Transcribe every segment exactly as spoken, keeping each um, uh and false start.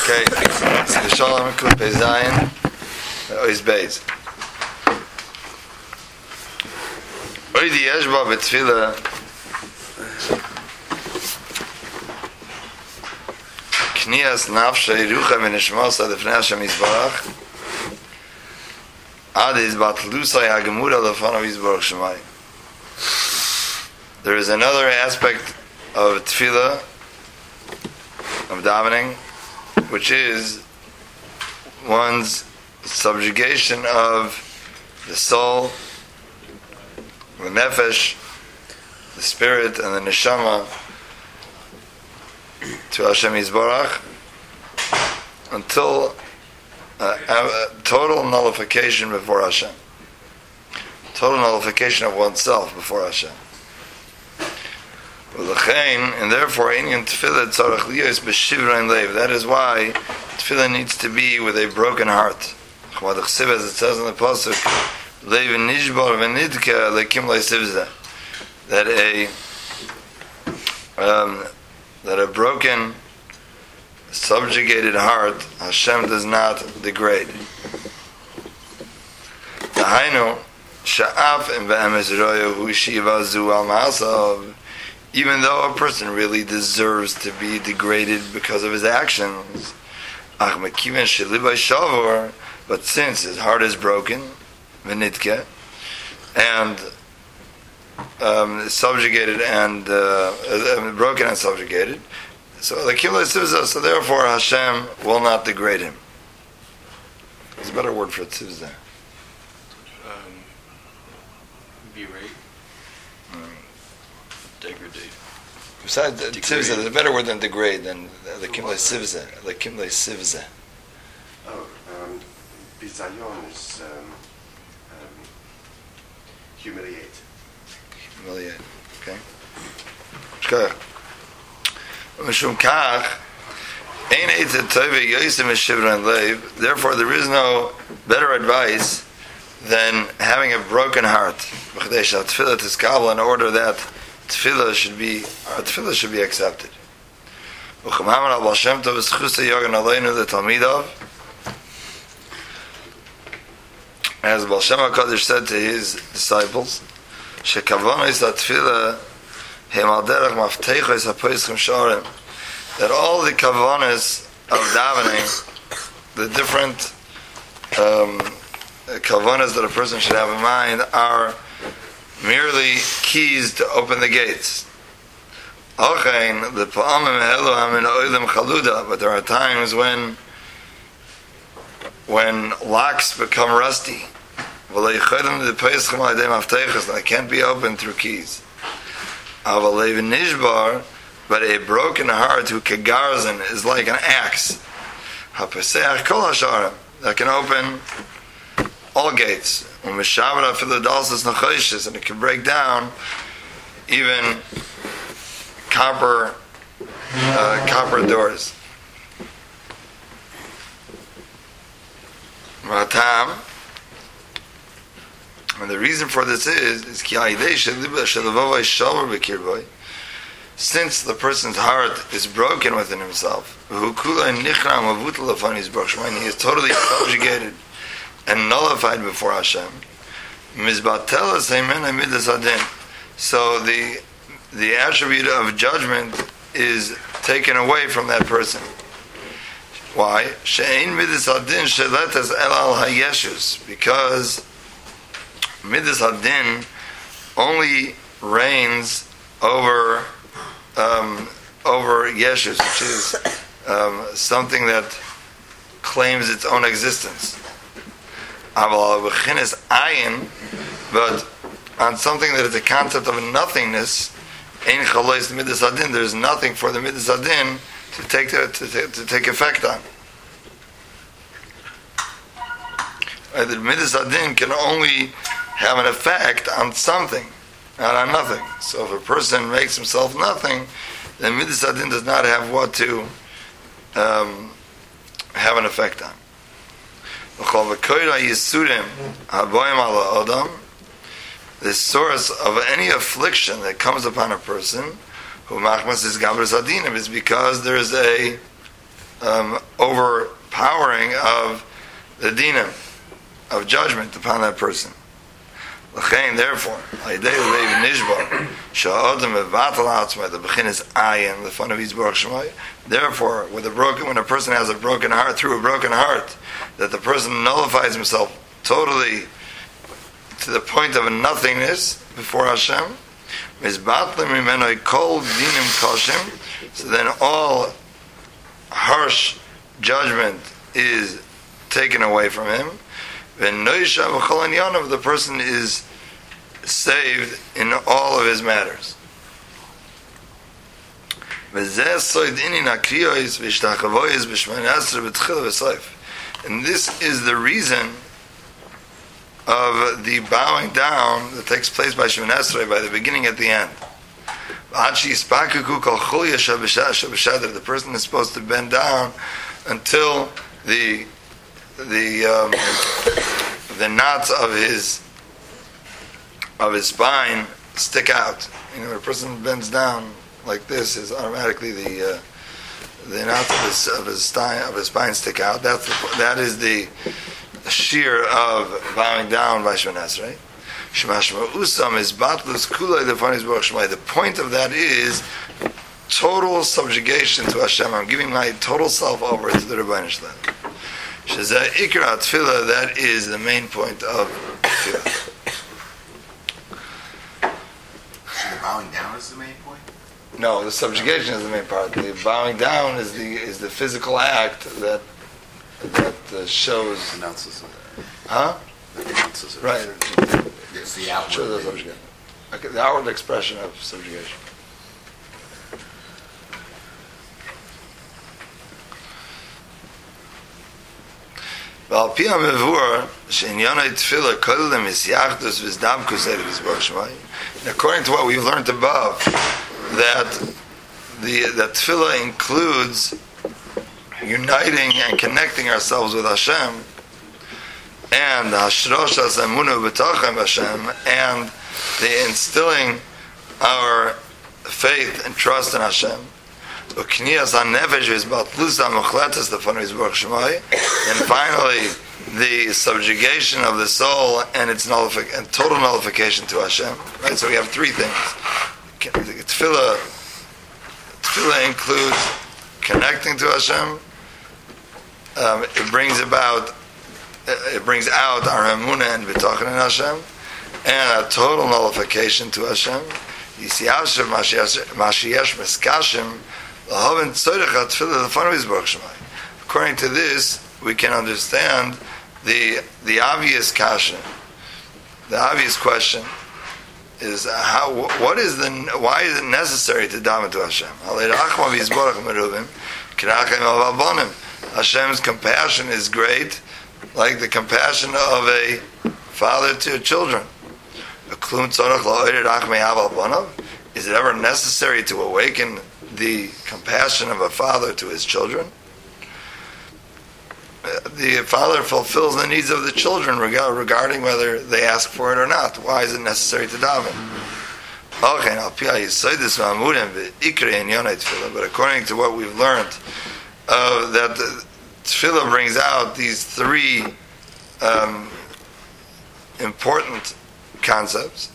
Okay, so the Shalom Kupe Zion, Ois Beis. Oidi Yeshba B'Tfila Knias Nafshay Rucha V'Nishmasa L'Fnei Hashem Yisbarach Ad Is Batlusay HaGemura L'Fanav Yisbarach Shemayim. There is another aspect of Tefillah, of davening, which is one's subjugation of the soul, the nefesh, the spirit, and the neshama to Hashem Yisbarach until uh, a total nullification before Hashem. Total nullification of oneself before Hashem. And therefore, Inyan Tefillah tzarech liyos b'shivrein leiv. That is why Tefillah needs to be with a broken heart. As it says in the pasuk, leiv nishbar v'nidka lekim leisivzeh. That a um, that a broken, subjugated heart, Hashem does not degrade. Dahainu sha'af im be'emes roya hu shiva zu al ma'asav. Even though a person really deserves to be degraded because of his actions, but since his heart is broken, and um, subjugated and uh, broken and subjugated, so so therefore Hashem will not degrade him. There's a better word for tzivzeh. Um, berate. Degradate. Besides, tzivzeh, there's a better word than degrade than the kimle sivzeh. The kimle sivzeh. Oh, um, bizayon is um, um, humiliate. Humiliate. Okay. Okay. Mishum kach, ein eitzet tove yosim shivran leiv. Therefore, there is no better advice than having a broken heart. B'chadei tefillah tiskabel, in order that Tefillah should be, our tefillah should be accepted. U'chamaman al Baal Shem Tov v'schusa yogan aleinu the Talmidov, as Baal Shem HaKadosh said to his disciples, shekavonos ha-tefillah hem al derech mafteichos ha-poischim shorim, that all the kavonos of davening, the different um, kavonos that a person should have in mind, are merely keys to open the gates. But there are times when when locks become rusty. They can't be opened through keys. But a broken heart who kegarzin is like an axe that can open all gates. And it can break down even copper uh, copper doors. And the reason for this is is since the person's heart is broken within himself, he is totally subjugated and nullified before Hashem. So the the attribute of judgment is taken away from that person. Why? Because Midas Hadin only reigns over um, over Yeshus, which is um, something that claims its own existence. But on something that is a concept of nothingness, there is nothing for the Midas Hadin to take to, to, to take effect on. The Midas Hadin can only have an effect on something, not on nothing. So if a person makes himself nothing, then Midas Hadin does not have what to um, have an effect on. The source of any affliction that comes upon a person who machmas is gabras adinim is because there is a um, overpowering of the dinim, of judgment upon that person. L'chein, therefore, the beginning ayin, the fun of his baruch shemai. Therefore, with a broken, when a person has a broken heart, through a broken heart, that the person nullifies himself totally to the point of nothingness before Hashem. So then all harsh judgment is taken away from him. The person is saved in all of his matters. And this is the reason of the bowing down that takes place by Shemoneh Esrei, by the beginning at the end. The person is supposed to bend down until the the um, the knots of his of his spine stick out. You know, when a person bends down like this, is automatically the uh, the knots of his of his spine of his spine stick out. That's the, that is the sheer of bowing down by Shemoneh Esrei. Shemashma Usam is batlus kulay the funny baruch shemai. The point of that is total subjugation to Hashem. I'm giving my total self over to the Rebbeinu Shalom. Shezeh ikra tefillah. That is the main point of tefillah. So the bowing down is the main point? No, the subjugation is the main part. The bowing down is the is the physical act that that uh, shows. Announces it. Huh? That announces it. Right. It's the outward. Shows the subjugation. Okay, the outward expression of subjugation. According to what we've learned above, that the that tefillah includes uniting and connecting ourselves with Hashem, and hashroshas emuna b'tachem Hashem, and the instilling our faith and trust in Hashem. And finally, the subjugation of the soul and its nullific- and total nullification to Hashem. Right. So we have three things. Tefillah, tefillah includes connecting to Hashem. Um, it brings about, it brings out our emunah and bitachon in Hashem, and a total nullification to Hashem. According to this, we can understand the the obvious kasha. The obvious question is how. What is the? Why is it necessary to daven to Hashem? Hashem's compassion is great, like the compassion of a father to children. Is it ever necessary to awaken the compassion of a father to his children? The father fulfills the needs of the children regarding whether they ask for it or not. Why is it necessary to daven? But according to what we've learned, uh, that the tefillah brings out these three um, important concepts: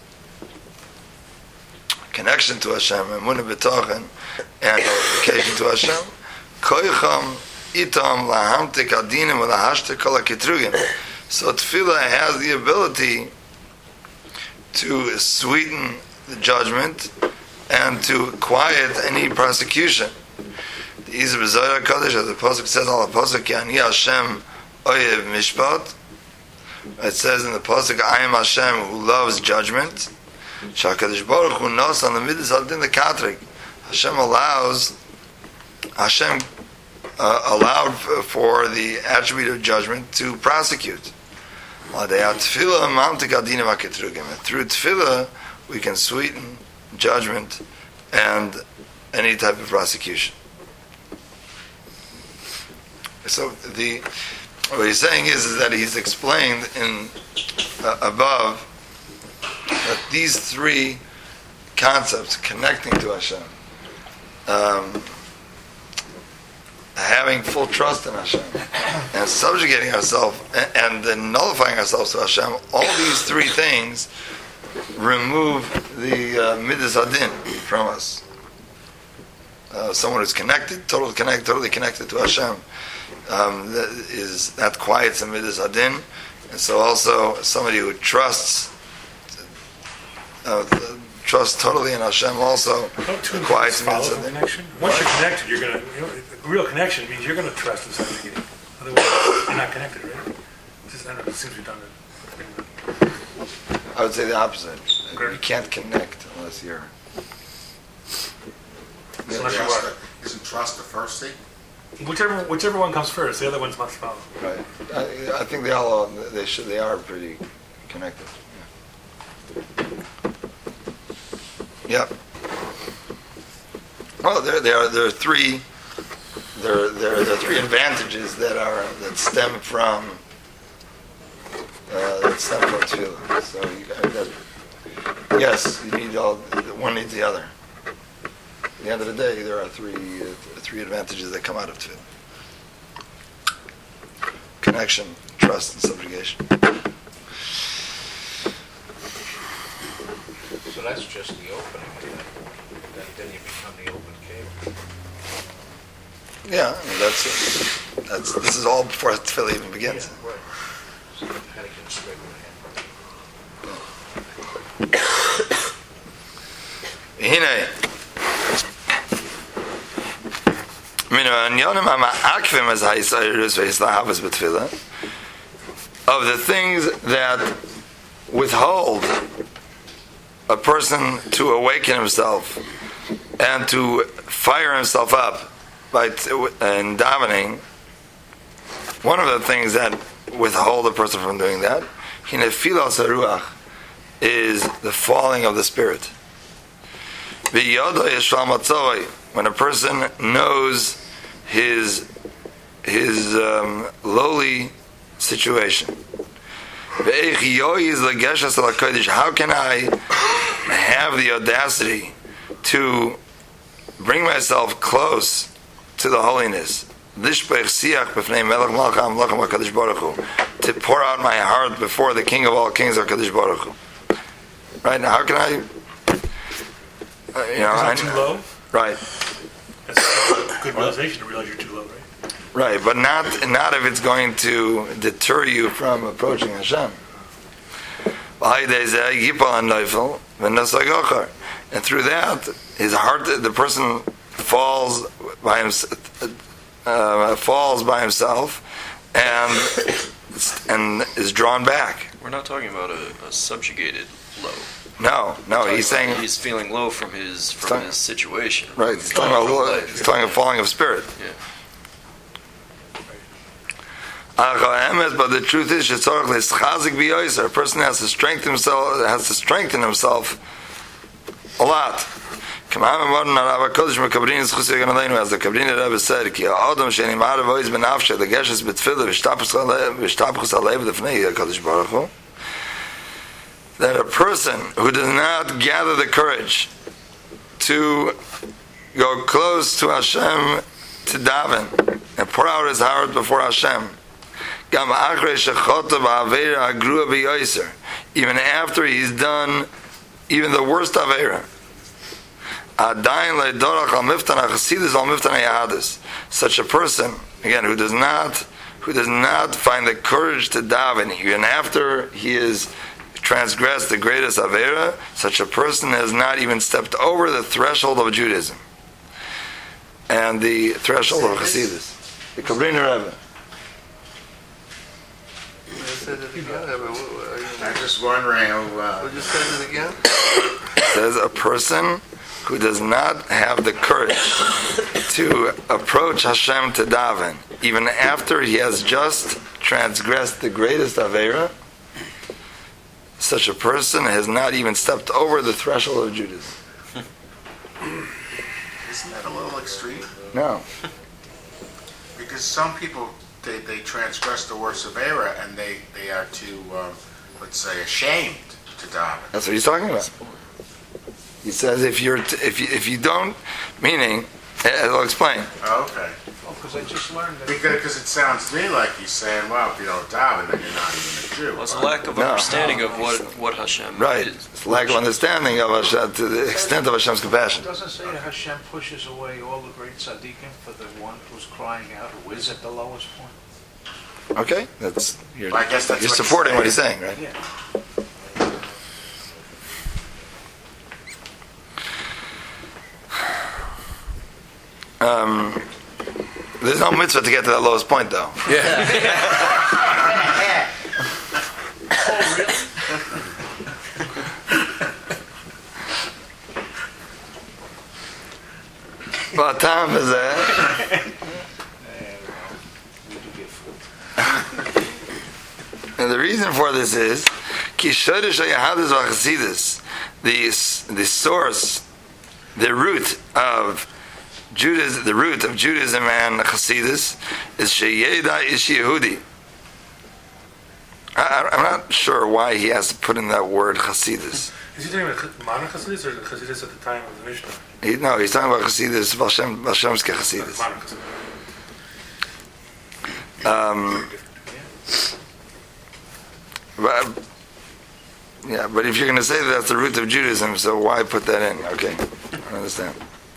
connection to Hashem, emunah b'tachon, and nullification to Hashem. Koicham itam lahamtik adinim ulahashtik kol hakitrugim. So tefillah has the ability to sweeten the judgment and to quiet any prosecution. The Izah b'Zohar HaKadosh, as the pasuk says on the pasuk, Ani Hashem oyev mishpat. It says in the pasuk, I am Hashem who loves judgment. Shakadosh Baruch Hu knows on the midas hadin the katrik. Hashem allows, Hashem uh, allowed for the attribute of judgment to prosecute. Through tefillah, we can sweeten judgment and any type of prosecution. So the what he's saying is, is that he's explained in uh, above that these three concepts, connecting to Hashem, um, having full trust in Hashem and subjugating ourselves and, and then nullifying ourselves to Hashem, all these three things remove the uh, midas hadin from us. Uh, someone who's connected, totally connected, totally connected to Hashem, um, that is that quiets the midas hadin, and so also somebody who trusts, uh, trusts totally in Hashem also quiets the midas hadin. Connection. Once you're connected, you're gonna. You know, a real connection means you're gonna trust in something. Otherwise, you're not connected, right? Just, I don't know, it seems redundant. I would say the opposite. Okay. You can't connect unless you're. Unless you Trust are. the- Isn't trust the first thing? Whichever, whichever one comes first, the other ones must follow. Right. I, I think they all they should they are pretty connected. Yeah. Yep. Well, there there are there are three there there there are three advantages that are that stem from uh, that stem from tefillah. So you got, yes, you need all one needs the other. At the end of the day, there are three uh, three advantages that come out of tefillah: connection, trust, and subjugation. So that's just the opening, and then, then you become the open cave. Yeah, I mean, that's it. That's this is all before tefillah even begins. Yeah, right. So you kind of get straight with Hine. Of the things that withhold a person to awaken himself and to fire himself up by t- in davening, one of the things that withhold a person from doing that, hinefilas haruach, is the falling of the spirit. When a person knows his his um, lowly situation. How can I have the audacity to bring myself close to the holiness? To pour out my heart before the King of all Kings, HaKadosh Baruch Hu. Right now, how can I? Uh, you know, Is it I, too low? right. That's a good realization to realize you're too low, right? Right, but not not if it's going to deter you from approaching Hashem. And through that, his heart, the person falls by himself, uh, falls by himself, and and is drawn back. We're not talking about a, a subjugated low. No, no, Talking he's about saying he's feeling low from his from talking- his situation. right. He's talking about low- he's talking about falling of spirit. Yeah. But the truth is, a person has to strengthen himself, has to strengthen himself a lot. As the Kabbalah Rebbe said, that a person who does not gather the courage to go close to Hashem, to daven, and pour out his heart before Hashem, even after he's done even the worst Aveira. Such a person, again, who does not who does not find the courage to daven, even after he has transgressed the greatest Aveira, such a person has not even stepped over the threshold of Judaism and the threshold of Hasidus. The Kabbalah Rebbe. I'm just wondering who, uh, Would you say it again? Says a person who does not have the courage to approach Hashem to daven, even after he has just transgressed the greatest Aveira, such a person has not even stepped over the threshold of Judaism. isn't that a little extreme? No. Because some people, they, they transgress the worst of error and they, they are too, um, let's say, ashamed to daven. That's what he's talking about. He says if you're t- if you, if you don't, meaning, I'll explain. Oh, okay. Oh, because Because I just learned that. Because, because it sounds to me like he's saying, well, if you don't daven, then you're not even a Jew. Well, it's a lack of No. understanding of what, what Hashem Right. is. It's lack of understanding of Hashem, to the extent of Hashem's compassion. It doesn't say that Hashem pushes away all the great tzaddikim for the one who's crying out, who is at the lowest point. Okay, that's you're, Well, I guess that's you're what he's supporting what he's saying. saying, right? Yeah. Um, there's no mitzvah to get to that lowest point, though. What time is that? And the reason for this is Ki Shodesh HaYahadus VaChasidus, the the source, the root of Judaism, the root of Judaism and Chasidus is Sheyeda Ish Yehudi. I, I'm not sure why he has to put in that word Chasidus. Is he talking about modern Chassidus or the Chassidus at the time of the Mishnah? He, no, he's talking about Chasidus, Valshem, Valshemske Chasidus. Modern Chassidus. Um, but, yeah, but if you're going to say that that's the root of Judaism, so why put that in? Okay, I understand.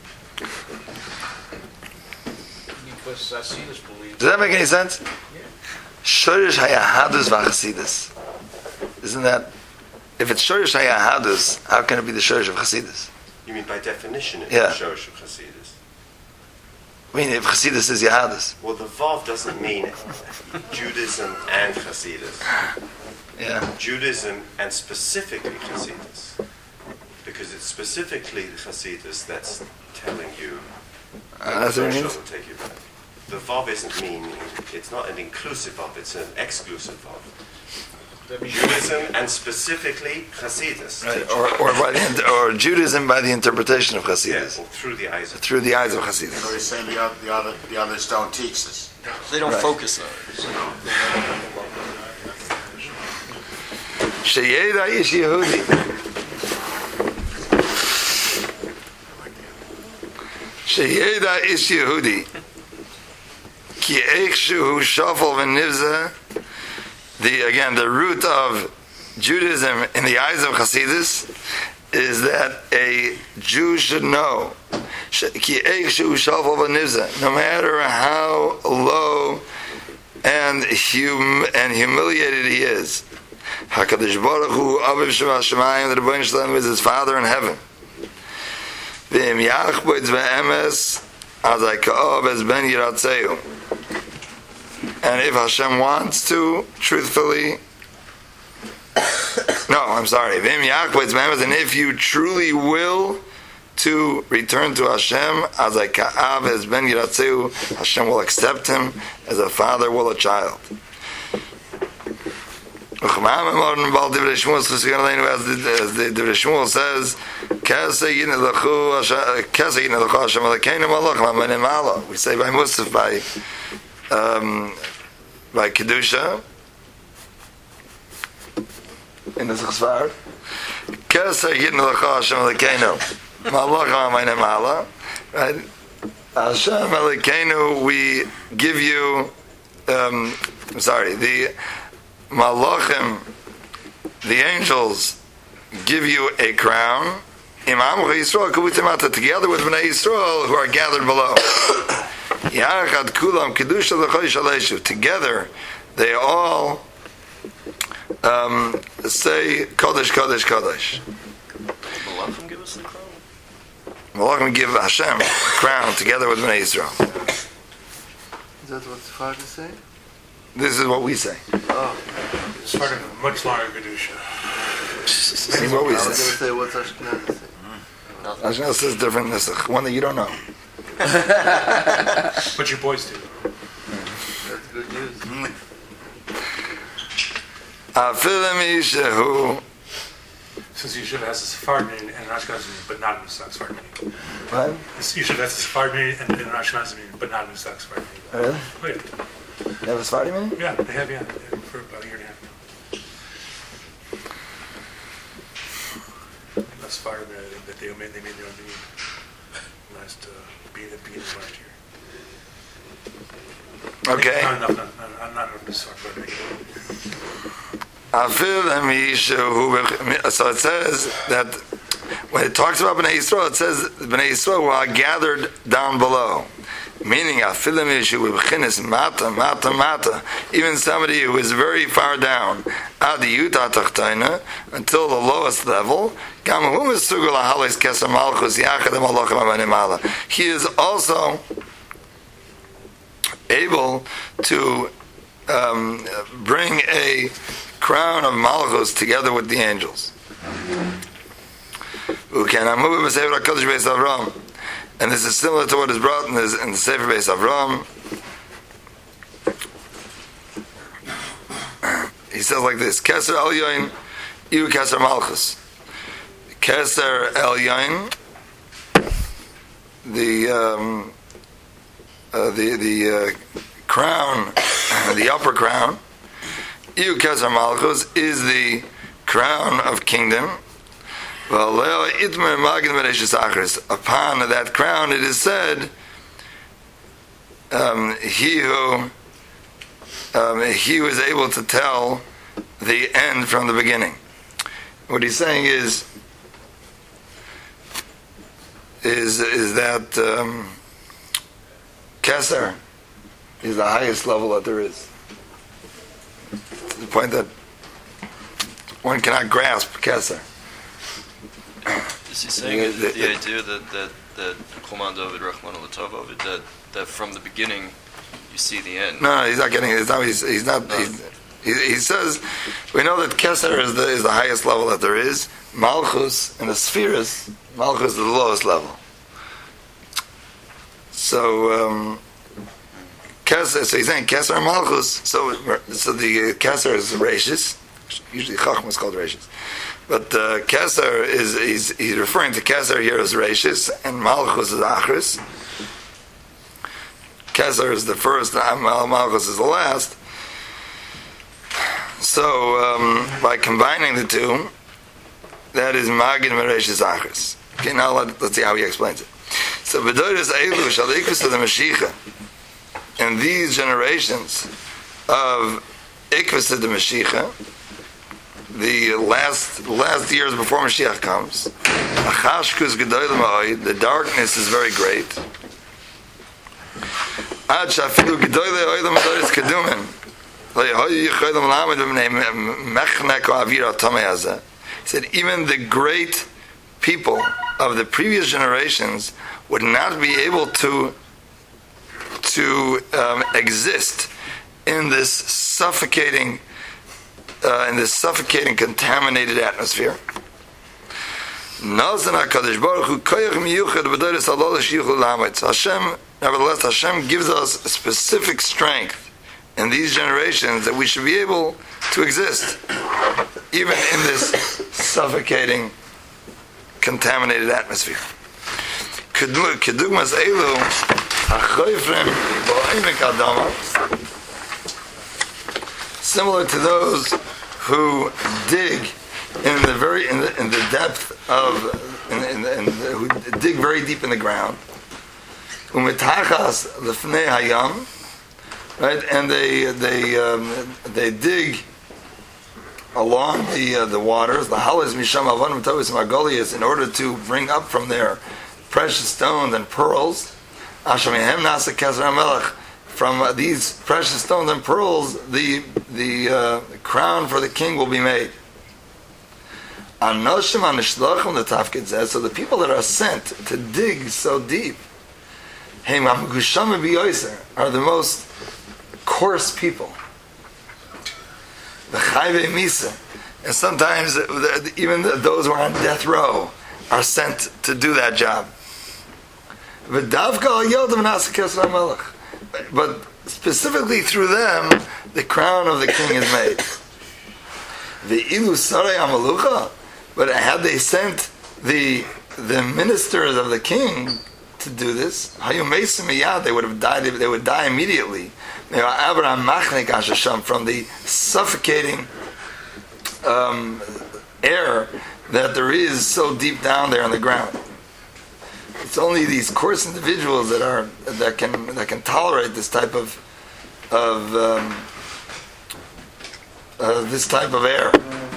Because Hasidus believe. Does that make any sense? Yeah. Shoresh hayahadus v'chasidus. Isn't that? If it's shoresh hayahadus, how can it be the shoresh of chasidus? You mean by definition it's Yeah. the Shoresh of Chasidus? I mean, if chasidus is yahadus, Well, the Vav doesn't mean Judaism and Chasidus. yeah. Judaism and specifically Chasidus. Because it's specifically the Chasidus that's telling you Uh, that's what it Shoresh means. will take you back. The Vav isn't meaning, it's not an inclusive Vav, it's an exclusive Vav. That means Judaism and specifically Chasidus. Right. Or, or by the or Judaism by the interpretation of Yeah, chasidus, or through the eyes of through the eyes of So chasidus. he's saying the other, the other, the others don't teach this. They don't Right. focus on it. Sheyeda ish Yehudi. Sheyeda ish Yehudi. Ki eichshu shafal v'nivza. The again, the root of Judaism in the eyes of Hasidus is that a Jew should know, Ki eichshu shafal v'nivza, no matter how low and hum and humiliated he is. Hakadosh Baruch Hu Aviv Shemayim, the Rebbeinu Shalom is his Father in heaven. V'im yachbotz v'emes azay ka'ov es ben yiratzeu. And if Hashem wants to, truthfully, no, I'm sorry. V'im yachbotz v'emes, and if you truly will to return to Hashem, azay ka'av es ben yiratzeu, Hashem will accept him as a father will a child. As the Divrei Shmuel says, we say by Musaf, by um, by Kedusha, in the Zechsvar, right? Hashem Elokeinu, we give you, um, I'm sorry, the Malachim, the angels, give you a crown. Imam Yisrael kubutimata, together with Bnei Yisrael who are gathered below. Yarachad kulam kedusha l'chodesh aleishu. Together, they all um, say Kodesh, Kodesh, Kodesh. Malachim give us the crown. Malachim give Hashem a crown together with Bnei Yisrael. Is that what Sfardi say? This is what we say. Oh, It's part of a much longer Kedusha. This is what I we was going to say. say, what's Ashkenazi say? Hashem says different Nusach, one that you don't know. But your boys do. That's good news. Afilim Yishahu. Since Yeshiva has a Sephardi meaning and an Ashkenazi meaning, but not a Nusach Sephardi meaning. What? This Yeshiva has a Sephardi meaning and an Ashkenazi meaning, but not a Nusach Sephardi meaning. Really? Oh, yeah. You have a Sephardi meaning? Yeah, they have, yeah, for about a year and a half now. That's far that that they made, they made their own meaning last, uh, being, being last year. Okay. Not enough, not, not, not enough to start, but make it. So it says that when it talks about Bnei Yisrael, it says Bnei Yisrael were gathered down below. Meaning, mata, mata, mata. Even somebody who is very far down, until the lowest level, he is also able to um, bring a crown of Malchus together with the angels. And this is similar to what is brought in, this, in the Sefer Beis Avram. He says like this: Keser Elyon, Iu Keser Malchus. Keser Elyon, the um, uh, the the uh, crown, the upper crown. Iu Keser Malchus is the crown of kingdom. Upon that crown, it is said, um, he who um, he was able to tell the end from the beginning. What he's saying is is is that um, Keser is the highest level that there is. To the point that one cannot grasp Keser. Is he saying Yeah, the, the- the, the- idea that that that Choman David Rachman Latov Ovid, that that from the beginning you see the end? No, no, he's not getting. He's not. He's, he's not. He's, he, he says, we know that Keser is the is the highest level that there is. Malchus and the spheres, Malchus is the lowest level. So um, Keser. So he's saying Keser and Malchus. So so the uh, Keser is Rashis. Usually Chachma is called Rashis. But uh, Keser is he's, he's referring to Keser here as Rashis, and Malchus is Achris. Keser is the first, and Malchus is the last. So um, by combining the two, that is Magid Mereshis Achris. Okay, now let, let's see how he explains it. So B'doros Eilu Shalikus of the Mashiach, in these generations of Ikvus of the Mashiach, the last last years before Mashiach comes, the darkness is very great. He said even the great people of the previous generations would not be able to to um, exist in this suffocating Uh, in this suffocating, contaminated atmosphere. Hashem, nevertheless, Hashem gives us specific strength in these generations that we should be able to exist, even in this suffocating, contaminated atmosphere. Similar to those who dig in the very in the, in the depth of in, in, in the, who dig very deep in the ground, umitachas lefnei hayam, right? And they they um, they dig along the uh, the waters. The halas misham avanim tovis margolias, in order to bring up from there precious stones and pearls. Ashamihem nasa keser hamelech. From uh, these precious stones and pearls, the the uh, crown for the king will be made. Anoshim anishlachim the tafkid says, so the people that are sent to dig so deep, are the most coarse people. The chayve misa, and sometimes even those who are on death row are sent to do that job. But specifically through them, the crown of the king is made. The ilu sarei amalucha, but had they sent the the ministers of the king to do this, they would have died. They would die immediately. From the suffocating um, air that there is so deep down there on the ground. it's only these coarse individuals that are that can that can tolerate this type of of um, uh, this type of air.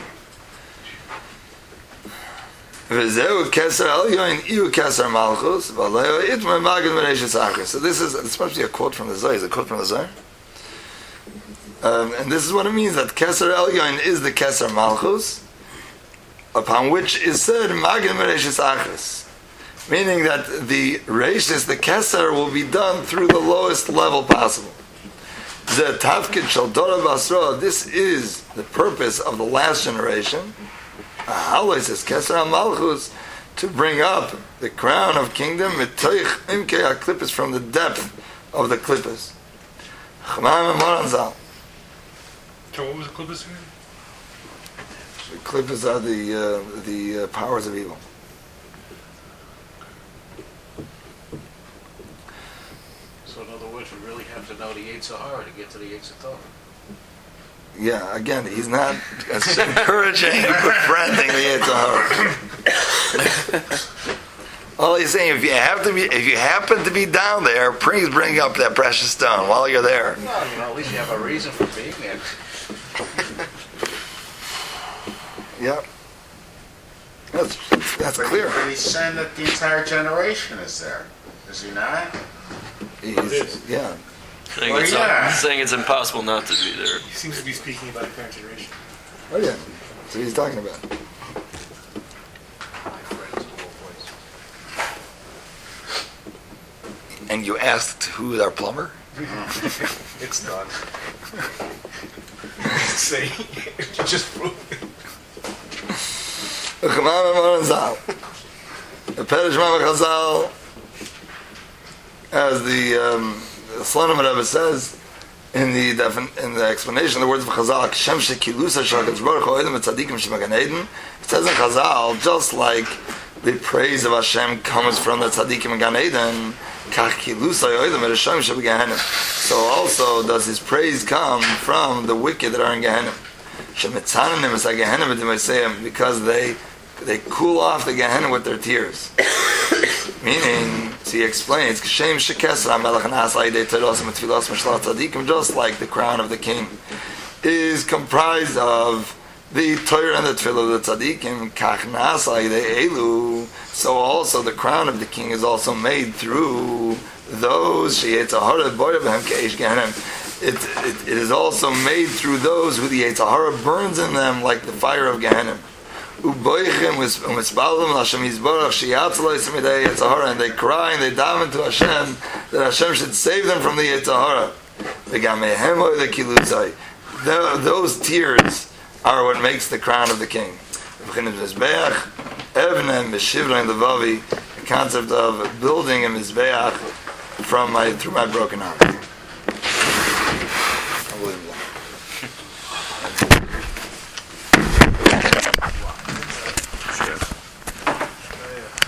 V'zeu keser elyon iu keser malchus v'aleo itmer magid v'reishis achris. So this is this must be a quote from the Zohar. Is a quote from the Zohar? Um, and this is what it means, that keser elyon is the keser malchus, upon which is said magid v'reishis achris, meaning that the reishis, the keser, will be done through the lowest level possible. Ze tafkid shel dora basra. This is the purpose of the last generation. Alois says Keser HaMalchus, to bring up the crown of kingdom mitoich imkei HaKlippos, from the depth of the Klippos. Chmam Moranzal. So what was the Klippos again? The Klippos are the uh, the uh, powers of evil. So in other words, we really have to know the Yetzer Hara to get to the Yetzer Tov. Yeah, again, he's not encouraging befriending the Yetzer Hara. All he's saying, if you have to be, if you happen to be down there, please bring up that precious stone while you're there. Well, you know, at least you have a reason for being there. Yep, that's that's But, clear. but he's saying that the entire generation is there, is he not? He's, yeah, Saying, Well, it's yeah. not, saying it's impossible not to be there. He seems to be speaking about the current generation. oh yeah. That's what he's talking about. My friends in all places. And you asked who is our plumber? It's done. Say, just prove it. The Perish Mama Chazal, as the um, Slonim Rebbe says in the defin- in the explanation of the words of Chazal, Kshem shekilusa shakadosh baruch hu oidem v'tzadikim shemagan eden. It says in Chazal, just like the praise of Hashem comes from the tzadikim in Gan Eden, kach kilusa oidem v'rishayim shebegehenim. So also does his praise come from the wicked that are in Gehenim. Shemitzanim is Gehenim v'dimaseyim, because they they cool off the Gehenna with their tears. Meaning, so he explains, just like the crown of the king is comprised of the Torah and the Tefillah of the Tzadikim, so also the crown of the king is also made through those, it, it, it is also made through those who the Yetzer Hara burns in them like the fire of Gehenna. And they cry and they daven to Hashem that Hashem should save them from the Yetzer Hara. Those tears are what makes the crown of the king. The concept of building a mizbeach from my through my broken heart.